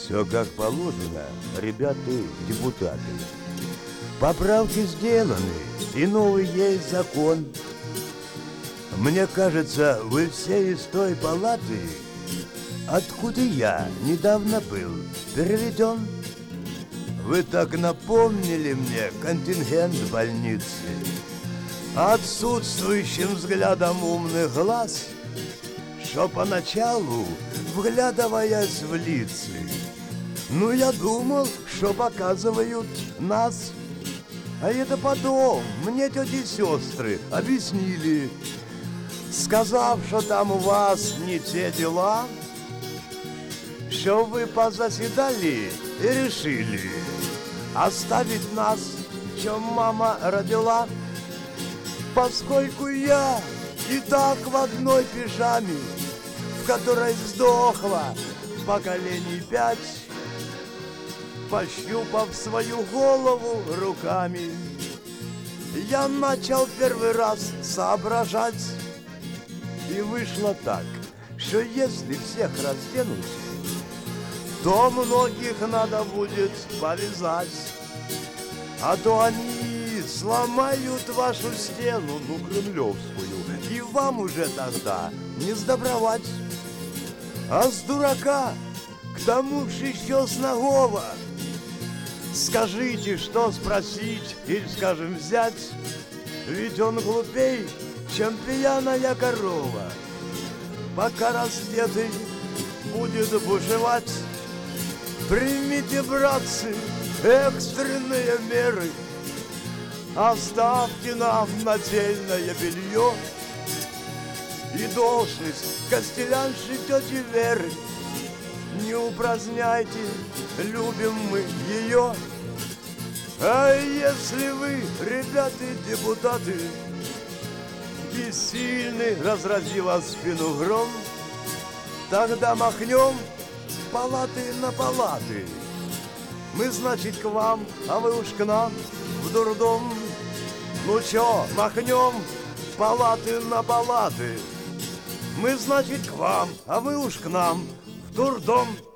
Все как положено, ребята депутаты. Поправки сделаны, и новый есть закон. Мне кажется, вы все из той палаты, откуда я недавно был переведен. Вы так напомнили мне контингент больницы, отсутствующим взглядом умных глаз, что поначалу, вглядываясь в лица, ну я думал, что показывают нас. А это потом мне тети и сестры объяснили, сказав, что там у вас не те дела, что вы позаседали и решили оставить нас, чем мама родила, поскольку я и так в одной пижаме, в которой сдохло поколений 5, пощупав свою голову руками, я начал первый раз соображать. И вышло так, что если всех разденуть, то многих надо будет повязать. А то они сломают вашу стену, ну, кремлевскую, и вам уже тогда не сдобровать. А с дурака, к тому же еще с нагого, скажите, что спросить или, скажем, взять, ведь он глупей, чем пьяная корова. Пока раздетый будет бушевать, примите, братцы, экстренные меры. Оставьте нам нательное белье и должность костелянши тети Веры. Не упраздняйте, любим мы ее. А если вы, ребята депутаты, бессильны, разразила спину гром, тогда махнем палаты на палаты. Мы, значит, к вам, а вы уж к нам в дурдом. Ну чё, махнем палаты на палаты. Мы, значит, к вам, а вы уж к нам в дурдом.